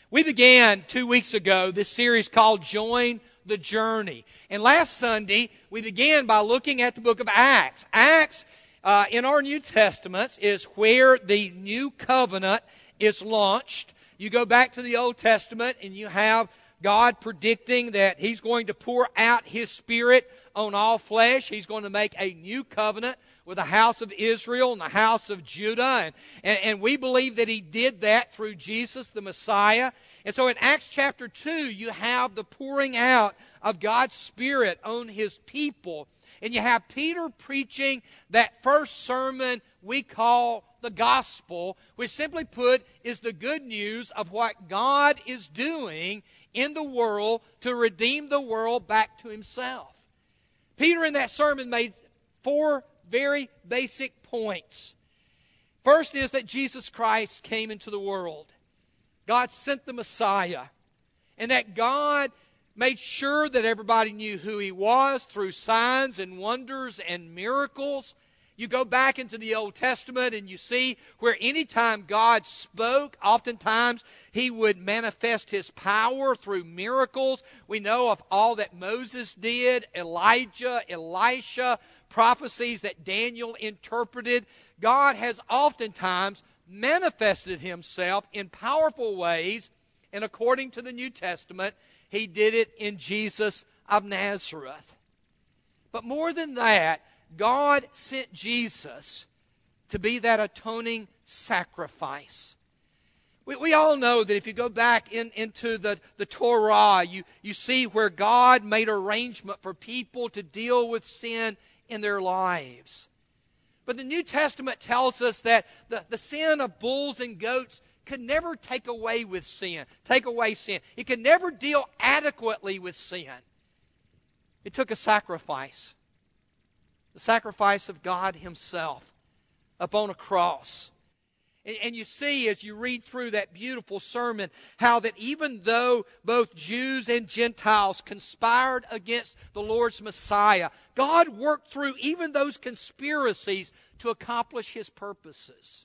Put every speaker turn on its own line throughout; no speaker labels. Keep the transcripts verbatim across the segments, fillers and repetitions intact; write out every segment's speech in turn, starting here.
We began two weeks ago this series called Join the Journey. And last Sunday, we began by looking at the book of Acts. Acts, uh, in our New Testaments, is where the new covenant is launched. You go back to the Old Testament and you have God predicting that He's going to pour out His Spirit on all flesh. He's going to make a new covenant with the house of Israel and the house of Judah. And, and, and we believe that He did that through Jesus, the Messiah. And so in Acts chapter two, you have the pouring out of God's Spirit on His people. And you have Peter preaching that first sermon we call the gospel, which simply put is the good news of what God is doing in the world to redeem the world back to Himself. Peter in that sermon made four very basic points. First is that Jesus Christ came into the world. God sent the Messiah. And that God made sure that everybody knew who He was through signs and wonders and miracles. You go back into the Old Testament and you see where anytime God spoke, oftentimes He would manifest His power through miracles. We know of all that Moses did, Elijah, Elisha, prophecies that Daniel interpreted. God has oftentimes manifested Himself in powerful ways, and according to the New Testament, He did it in Jesus of Nazareth. But more than that, God sent Jesus to be that atoning sacrifice. We, we all know that if you go back in, into the, the Torah, you, you see where God made arrangement for people to deal with sin in their lives. But the New Testament tells us that the, the sin of bulls and goats could never take away with sin, take away sin. It could never deal adequately with sin. It took a sacrifice. The sacrifice of God Himself upon a cross. And, and you see as you read through that beautiful sermon how that even though both Jews and Gentiles conspired against the Lord's Messiah, God worked through even those conspiracies to accomplish His purposes.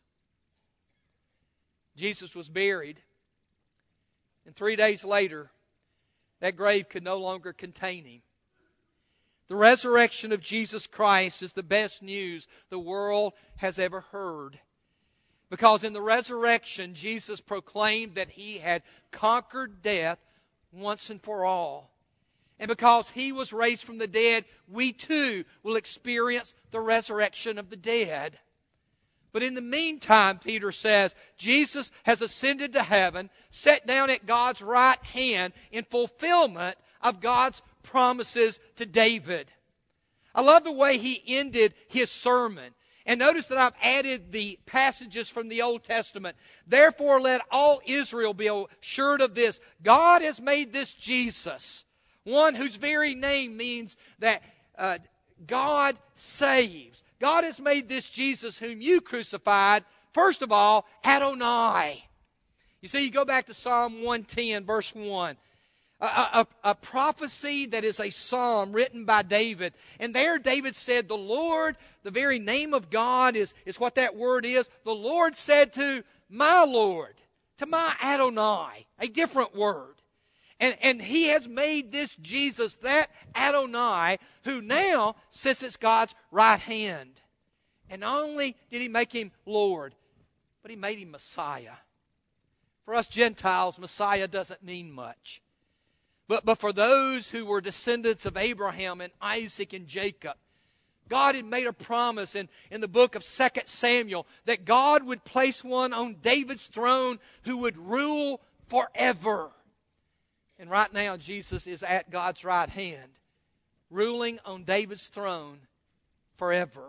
Jesus was buried, and three days later, that grave could no longer contain Him. The resurrection of Jesus Christ is the best news the world has ever heard. Because in the resurrection, Jesus proclaimed that He had conquered death once and for all. And because He was raised from the dead, we too will experience the resurrection of the dead. But in the meantime, Peter says, Jesus has ascended to heaven, sat down at God's right hand in fulfillment of God's promises to David. I love the way he ended his sermon. And notice that I've added the passages from the Old Testament. Therefore, let all Israel be assured of this. God has made this Jesus, one whose very name means that uh, God saves. God has made this Jesus whom you crucified, first of all, Adonai. You see, you go back to Psalm one ten, verse one. A, a, a prophecy that is a psalm written by David. And there David said, the Lord, the very name of God is, is what that word is. The Lord said to my Lord, to my Adonai, a different word. And, and He has made this Jesus, that Adonai, who now sits at God's right hand. And not only did He make Him Lord, but He made Him Messiah. For us Gentiles, Messiah doesn't mean much. But, but for those who were descendants of Abraham and Isaac and Jacob, God had made a promise in, in the book of Second Samuel that God would place one on David's throne who would rule forever. And right now, Jesus is at God's right hand, ruling on David's throne forever.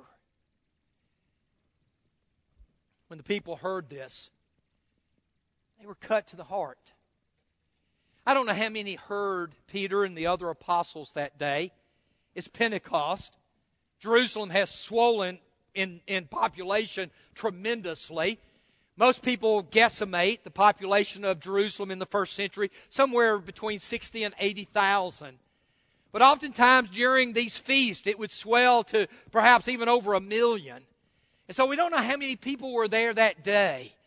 When the people heard this, they were cut to the heart. I don't know how many heard Peter and the other apostles that day. It's Pentecost. Jerusalem has swollen in, in population tremendously. Most people guesstimate the population of Jerusalem in the first century somewhere between sixty and eighty thousand. But oftentimes during these feasts, it would swell to perhaps even over a million. And so we don't know how many people were there that day.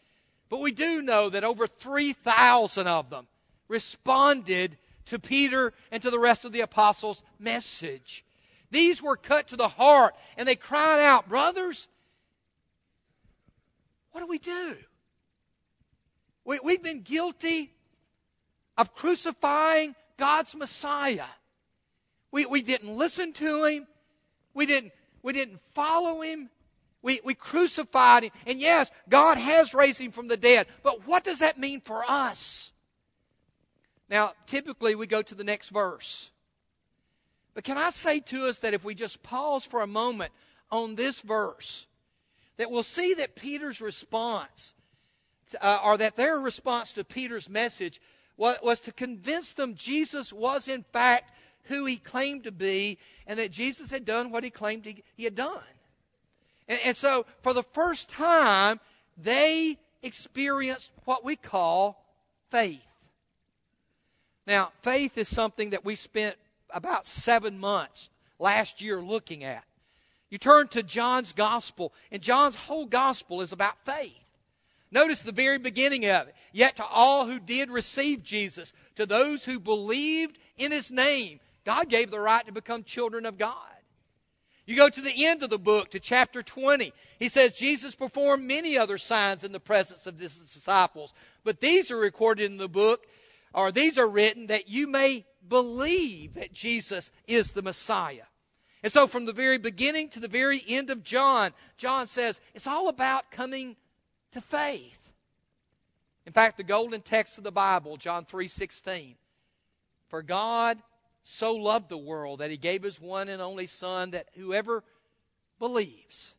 But we do know that over three thousand of them responded to Peter and to the rest of the apostles' message. These were cut to the heart, and they cried out, "Brothers, what do we do? We, we've been guilty of crucifying God's Messiah. We, we didn't listen to Him. We didn't, we didn't follow Him. We, we crucified Him. And yes, God has raised Him from the dead. But what does that mean for us?" Now, typically we go to the next verse. But can I say to us that if we just pause for a moment on this verse, that we'll see that Peter's response, uh, or that their response to Peter's message was, was to convince them Jesus was in fact who He claimed to be, and that Jesus had done what He claimed He, he had done. And, and so, for the first time, they experienced what we call faith. Now, faith is something that we spent about seven months last year looking at. You turn to John's gospel, and John's whole gospel is about faith. Notice the very beginning of it. "Yet to all who did receive Jesus, to those who believed in His name, God gave the right to become children of God." You go to the end of the book, to chapter twenty. He says Jesus performed many other signs in the presence of His disciples. But these are recorded in the book, or these are written that you may believe that Jesus is the Messiah. And so from the very beginning to the very end of John, John says it's all about coming to faith. In fact, the golden text of the Bible, John three sixteen, "For God so loved the world that He gave His one and only Son, that whoever believes."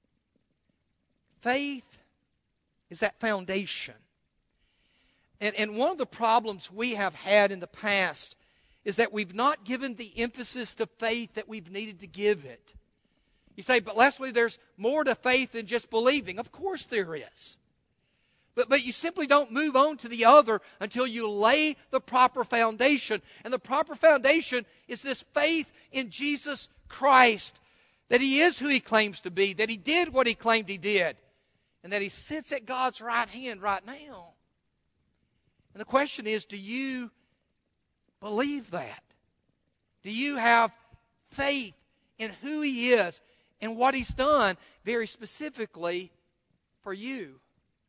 Faith is that foundation. And, and one of the problems we have had in the past is that we've not given the emphasis to faith that we've needed to give it. You say, "But Leslie, there's more to faith than just believing." Of course there is. But, but you simply don't move on to the other until you lay the proper foundation. And the proper foundation is this faith in Jesus Christ, that He is who He claims to be, that He did what He claimed He did, and that He sits at God's right hand right now. And the question is, do you believe that? Do you have faith in who He is and what He's done very specifically for you?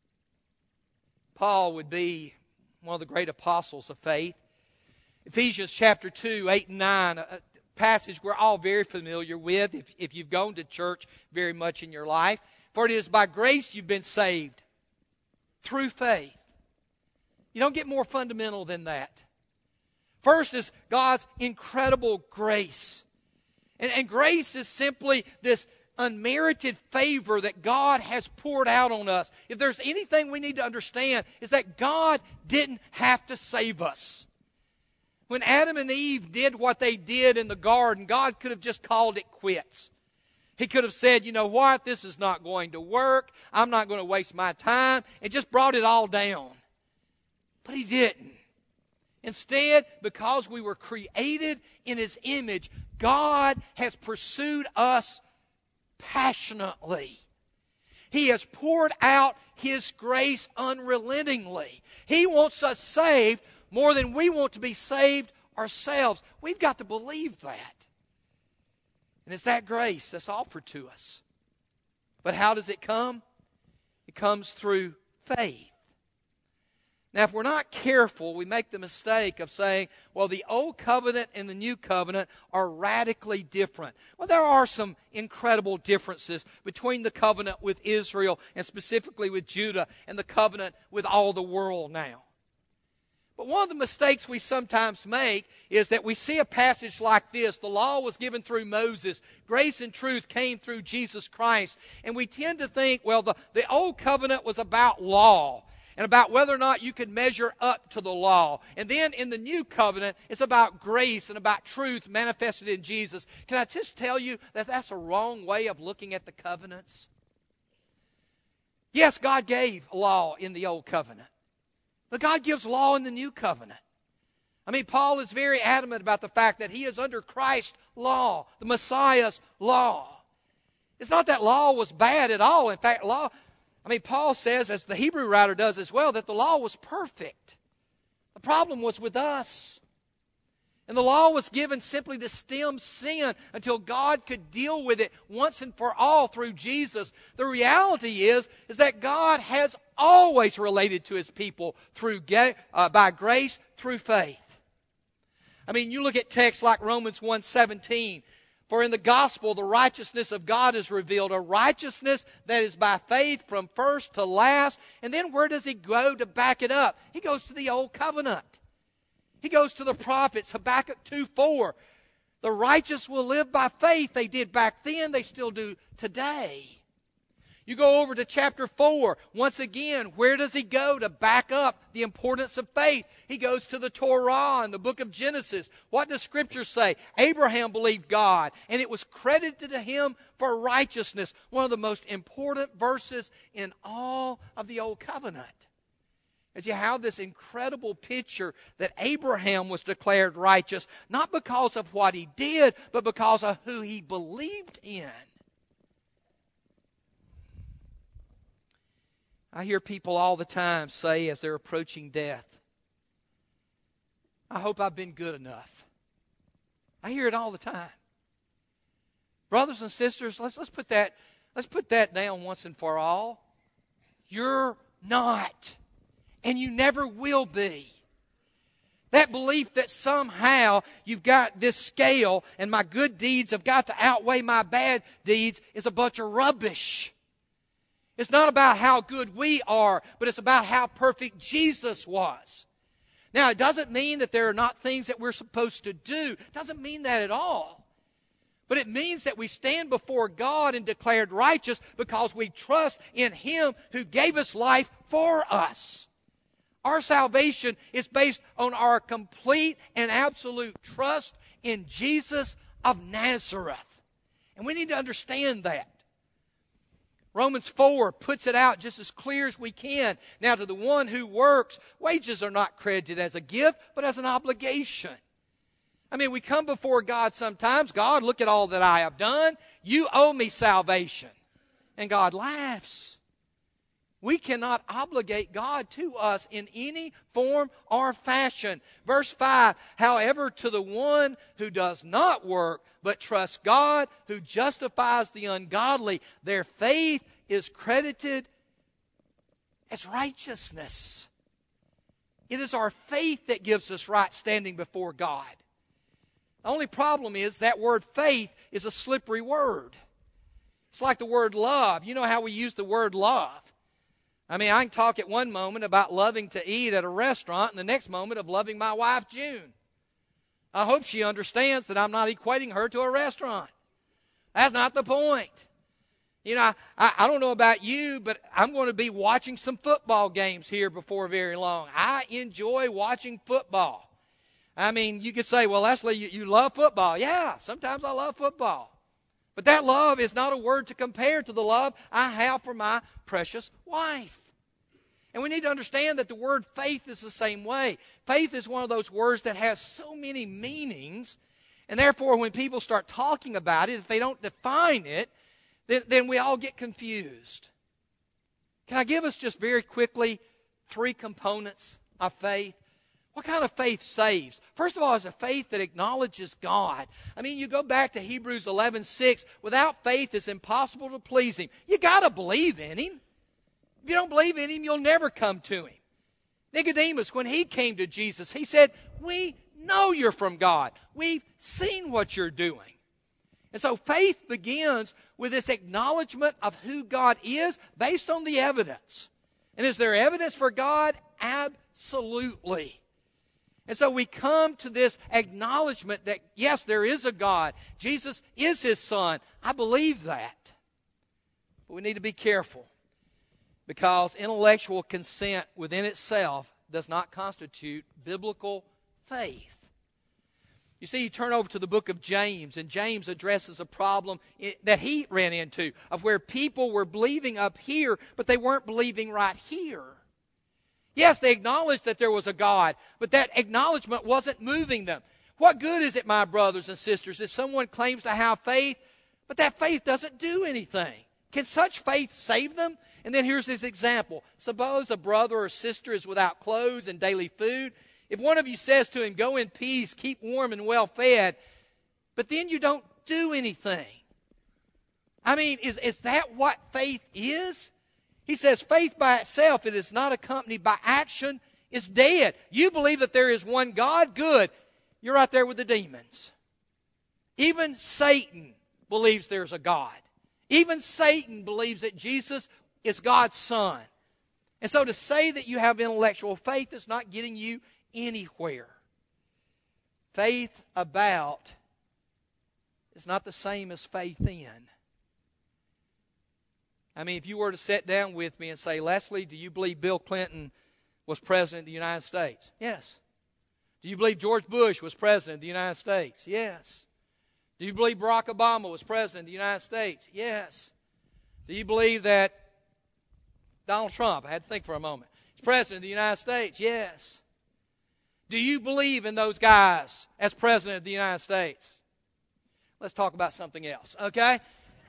Paul would be one of the great apostles of faith. Ephesians chapter two, eight and nine, a passage we're all very familiar with if, if you've gone to church very much in your life. "For it is by grace you've been saved, through faith." You don't get more fundamental than that. First is God's incredible grace. And, and grace is simply this unmerited favor that God has poured out on us. If there's anything we need to understand, is that God didn't have to save us. When Adam and Eve did what they did in the garden, God could have just called it quits. He could have said, "You know what, this is not going to work. I'm not going to waste my time," and just brought it all down. But He didn't. Instead, because we were created in His image, God has pursued us passionately. He has poured out His grace unrelentingly. He wants us saved more than we want to be saved ourselves. We've got to believe that. And it's that grace that's offered to us. But how does it come? It comes through faith. Now, if we're not careful, we make the mistake of saying, well, the Old Covenant and the New Covenant are radically different. Well, there are some incredible differences between the covenant with Israel and specifically with Judah and the covenant with all the world now. But one of the mistakes we sometimes make is that we see a passage like this. The law was given through Moses. Grace and truth came through Jesus Christ. And we tend to think, well, the, the Old Covenant was about law and about whether or not you could measure up to the law. And then in the New Covenant, it's about grace and about truth manifested in Jesus. Can I just tell you that that's a wrong way of looking at the covenants? Yes, God gave law in the Old Covenant. But God gives law in the New Covenant. I mean, Paul is very adamant about the fact that he is under Christ's law, the Messiah's law. It's not that law was bad at all. In fact, law... I mean, Paul says, as the Hebrew writer does as well, that the law was perfect. The problem was with us. And the law was given simply to stem sin until God could deal with it once and for all through Jesus. The reality is, is that God has always related to His people through uh, by grace, through faith. I mean, you look at texts like Romans one seventeen. For in the gospel, the righteousness of God is revealed, a righteousness that is by faith from first to last. And then where does He go to back it up? He goes to the Old Covenant. He goes to the prophets, Habakkuk two four. The righteous will live by faith. They did back then, they still do today. You go over to chapter four. Once again, where does he go to back up the importance of faith? He goes to the Torah in the book of Genesis. What does Scripture say? Abraham believed God, and it was credited to him for righteousness. One of the most important verses in all of the Old Covenant. As you have this incredible picture that Abraham was declared righteous, not because of what he did, but because of who he believed in. I hear people all the time say as they're approaching death, I hope I've been good enough. I hear it all the time. Brothers and sisters, let's, let's, put that, let's put that down once and for all. You're not. And you never will be. That belief that somehow you've got this scale and my good deeds have got to outweigh my bad deeds is a bunch of rubbish. It's not about how good we are, but it's about how perfect Jesus was. Now, it doesn't mean that there are not things that we're supposed to do. It doesn't mean that at all. But it means that we stand before God and declared righteous because we trust in Him who gave us life for us. Our salvation is based on our complete and absolute trust in Jesus of Nazareth. And we need to understand that. Romans four puts it out just as clear as we can. Now, to the one who works, wages are not credited as a gift, but as an obligation. I mean, we come before God sometimes. God, look at all that I have done. You owe me salvation. And God laughs. We cannot obligate God to us in any form or fashion. Verse five, however, to the one who does not work, but trusts God, who justifies the ungodly, their faith is credited as righteousness. It is our faith that gives us right standing before God. The only problem is that word faith is a slippery word. It's like the word love. You know how we use the word love. I mean, I can talk at one moment about loving to eat at a restaurant and the next moment of loving my wife, June. I hope she understands that I'm not equating her to a restaurant. That's not the point. You know, I, I don't know about you, but I'm going to be watching some football games here before very long. I enjoy watching football. I mean, you could say, well, Leslie, you, you love football. Yeah, sometimes I love football. But that love is not a word to compare to the love I have for my precious wife. And we need to understand that the word faith is the same way. Faith is one of those words that has so many meanings. And therefore, when people start talking about it, if they don't define it, then, then we all get confused. Can I give us just very quickly three components of faith? What kind of faith saves? First of all, is a faith that acknowledges God. I mean, you go back to Hebrews eleven six. Without faith, it's impossible to please Him. You got to believe in Him. If you don't believe in Him, you'll never come to Him. Nicodemus, when he came to Jesus, he said, we know you're from God. We've seen what you're doing. And so faith begins with this acknowledgement of who God is based on the evidence. And is there evidence for God? Absolutely. And so we come to this acknowledgement that, yes, there is a God. Jesus is His Son. I believe that. But we need to be careful because intellectual consent within itself does not constitute biblical faith. You see, you turn over to the book of James, and James addresses a problem that he ran into of where people were believing up here, but they weren't believing right here. Yes, they acknowledged that there was a God, but that acknowledgement wasn't moving them. What good is it, my brothers and sisters, if someone claims to have faith, but that faith doesn't do anything? Can such faith save them? And then here's his example. Suppose a brother or sister is without clothes and daily food. If one of you says to him, go in peace, keep warm and well fed, but then you don't do anything. I mean, is, is that what faith is? He says faith by itself, it is not accompanied by action, is dead. You believe that there is one God? Good. You're right there with the demons. Even Satan believes there's a God. Even Satan believes that Jesus is God's Son. And so to say that you have intellectual faith is not getting you anywhere. Faith about is not the same as faith in. I mean, if you were to sit down with me and say, Leslie, do you believe Bill Clinton was President of the United States? Yes. Do you believe George Bush was President of the United States? Yes. Do you believe Barack Obama was President of the United States? Yes. Do you believe that Donald Trump, I had to think for a moment, is President of the United States? Yes. Do you believe in those guys as President of the United States? Let's talk about something else, okay?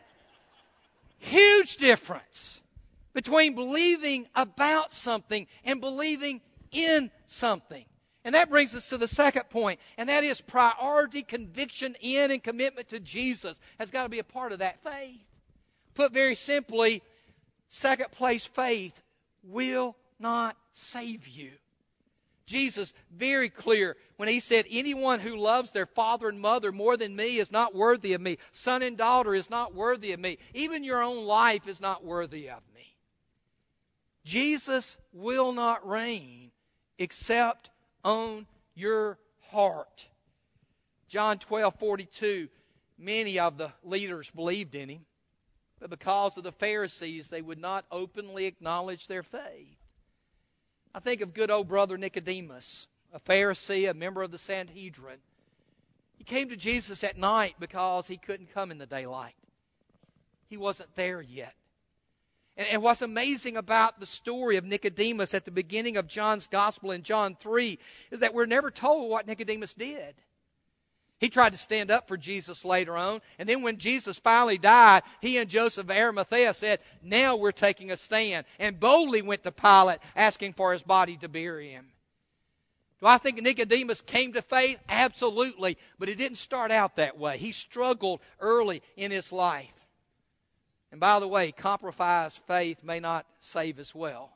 Huge difference between believing about something and believing in something. And that brings us to the second point, and that is priority, conviction in, and commitment to Jesus has got to be a part of that faith. Put very simply, second place faith will not save you. Jesus, very clear when he said, anyone who loves their father and mother more than me is not worthy of me. Son and daughter is not worthy of me. Even your own life is not worthy of me. Jesus will not reign except on your heart. John twelve forty-two, many of the leaders believed in him, but because of the Pharisees, they would not openly acknowledge their faith. I think of good old brother Nicodemus, a Pharisee, a member of the Sanhedrin. He came to Jesus at night because he couldn't come in the daylight. He wasn't there yet. And, and what's amazing about the story of Nicodemus at the beginning of John's Gospel in John three is that we're never told what Nicodemus did. He tried to stand up for Jesus later on. And then when Jesus finally died, he and Joseph of Arimathea said, now we're taking a stand. And boldly went to Pilate asking for his body to bury him. Do I think Nicodemus came to faith? Absolutely. But it didn't start out that way. He struggled early in his life. And by the way, compromised faith may not save as well.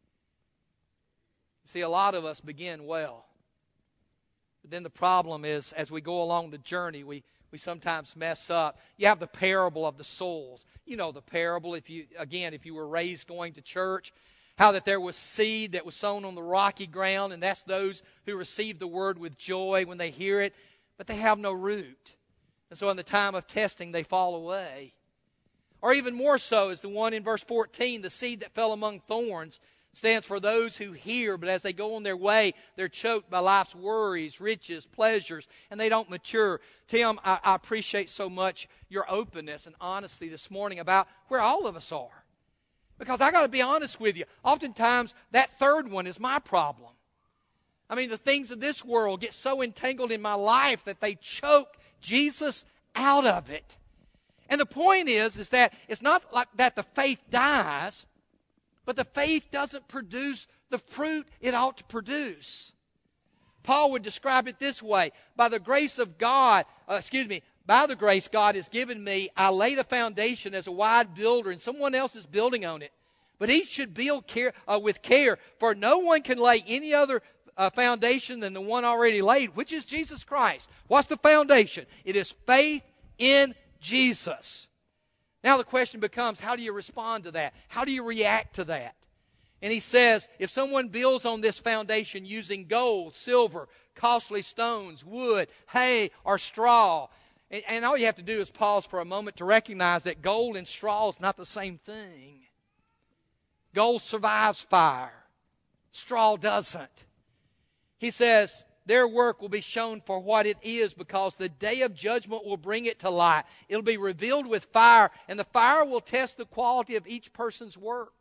See, a lot of us begin well. But then the problem is, as we go along the journey, we, we sometimes mess up. You have the parable of the souls. You know the parable, if you again, if you were raised going to church, how that there was seed that was sown on the rocky ground, and that's those who receive the word with joy when they hear it, but they have no root. And so in the time of testing, they fall away. Or even more so is the one in verse fourteen, the seed that fell among thorns, stands for those who hear, but as they go on their way, they're choked by life's worries, riches, pleasures, and they don't mature. Tim, I, I appreciate so much your openness and honesty this morning about where all of us are. Because I got to be honest with you, oftentimes that third one is my problem. I mean, the things of this world get so entangled in my life that they choke Jesus out of it. And the point is, is that it's not like that the faith dies, but the faith doesn't produce the fruit it ought to produce. Paul would describe it this way. By the grace of God, uh, excuse me, by the grace God has given me, I laid a foundation as a wide builder, and someone else is building on it. But each should build care, uh, with care, for no one can lay any other uh, foundation than the one already laid, which is Jesus Christ. What's the foundation? It is faith in Jesus. Now the question becomes, how do you respond to that? How do you react to that? And he says, if someone builds on this foundation using gold, silver, costly stones, wood, hay, or straw, and, and all you have to do is pause for a moment to recognize that gold and straw is not the same thing. Gold survives fire. Straw doesn't. He says, their work will be shown for what it is, because the day of judgment will bring it to light. It'll be revealed with fire, and the fire will test the quality of each person's work.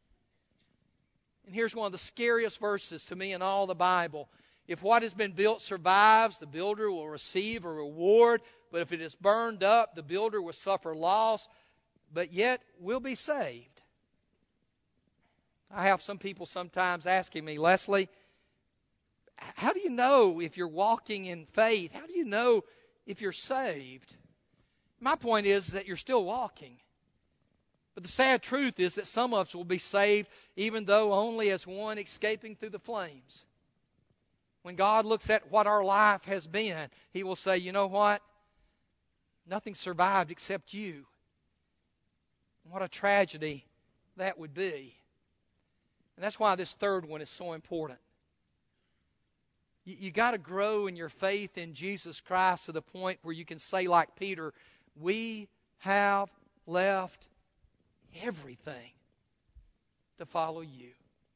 And here's one of the scariest verses to me in all the Bible. If what has been built survives, the builder will receive a reward. But if it is burned up, the builder will suffer loss, but yet will be saved. I have some people sometimes asking me, Leslie, how do you know if you're walking in faith? How do you know if you're saved? My point is that you're still walking. But the sad truth is that some of us will be saved even though only as one escaping through the flames. When God looks at what our life has been, He will say, you know what? Nothing survived except you. What a tragedy that would be. And that's why this third one is so important. You, you got to grow in your faith in Jesus Christ to the point where you can say like Peter, we have left everything to follow you.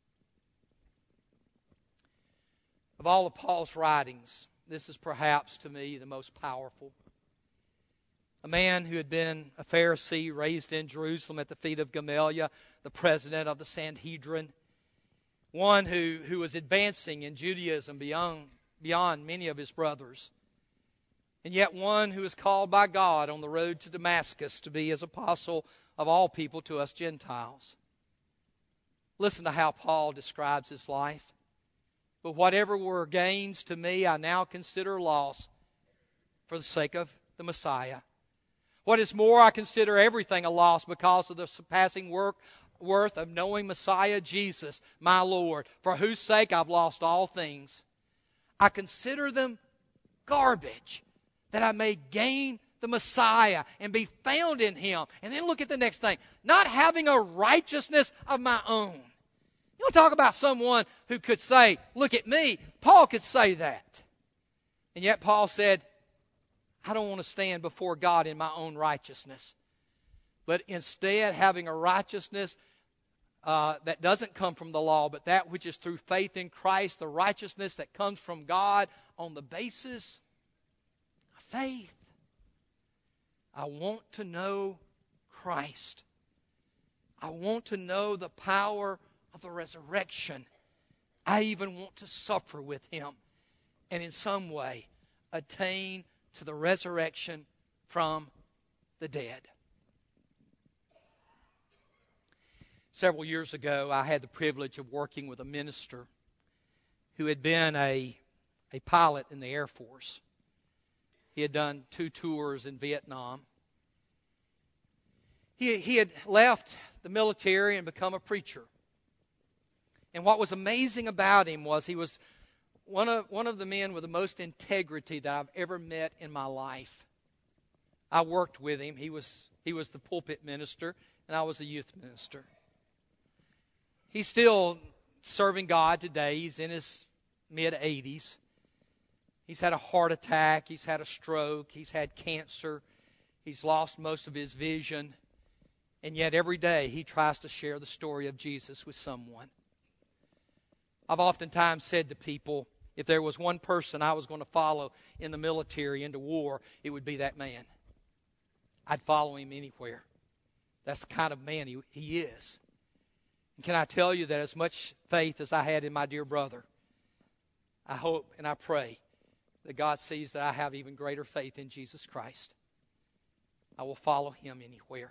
Of all of Paul's writings, this is perhaps to me the most powerful. A man who had been a Pharisee, raised in Jerusalem at the feet of Gamaliel, the president of the Sanhedrin. One who, who was advancing in Judaism beyond, beyond many of his brothers. And yet one who is called by God on the road to Damascus to be his apostle of all people to us Gentiles. Listen to how Paul describes his life. But whatever were gains to me, I now consider loss for the sake of the Messiah. What is more, I consider everything a loss because of the surpassing work worth of knowing Messiah Jesus, my Lord, for whose sake I've lost all things. I consider them garbage, that I may gain the Messiah and be found in Him. And then look at the next thing. Not having a righteousness of my own. You want to talk about someone who could say, look at me. Paul could say that. And yet Paul said, I don't want to stand before God in my own righteousness. But instead having a righteousness uh, that doesn't come from the law, but that which is through faith in Christ, the righteousness that comes from God on the basis of faith. I want to know Christ. I want to know the power of the resurrection. I even want to suffer with Him and in some way attain to the resurrection from the dead. Several years ago, I had the privilege of working with a minister who had been a, a pilot in the Air Force. He had done two tours in Vietnam. He, he had left the military and become a preacher. And what was amazing about him was he was one of, one of the men with the most integrity that I've ever met in my life. I worked with him. He was, he was the pulpit minister, and I was the youth minister. He's still serving God today. He's in his mid-eighties. He's had a heart attack. He's had a stroke. He's had cancer. He's lost most of his vision. And yet every day he tries to share the story of Jesus with someone. I've oftentimes said to people, if there was one person I was going to follow in the military into war, it would be that man. I'd follow him anywhere. That's the kind of man he, he is. And can I tell you that as much faith as I had in my dear brother, I hope and I pray that God sees that I have even greater faith in Jesus Christ. I will follow Him anywhere.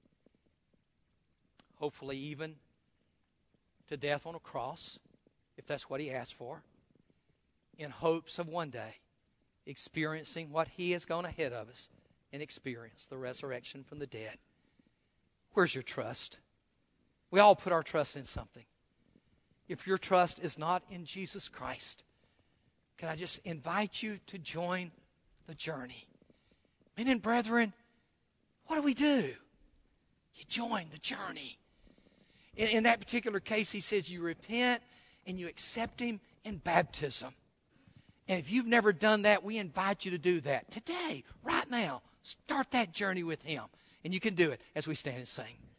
Hopefully even to death on a cross, if that's what He asked for, in hopes of one day experiencing what He has gone ahead of us and experience, the resurrection from the dead. Where's your trust? We all put our trust in something. If your trust is not in Jesus Christ, can I just invite you to join the journey? Men and brethren, what do we do? You join the journey. In, in that particular case, he says you repent and you accept Him in baptism. And if you've never done that, we invite you to do that today, right now. Start that journey with Him. And you can do it as we stand and sing.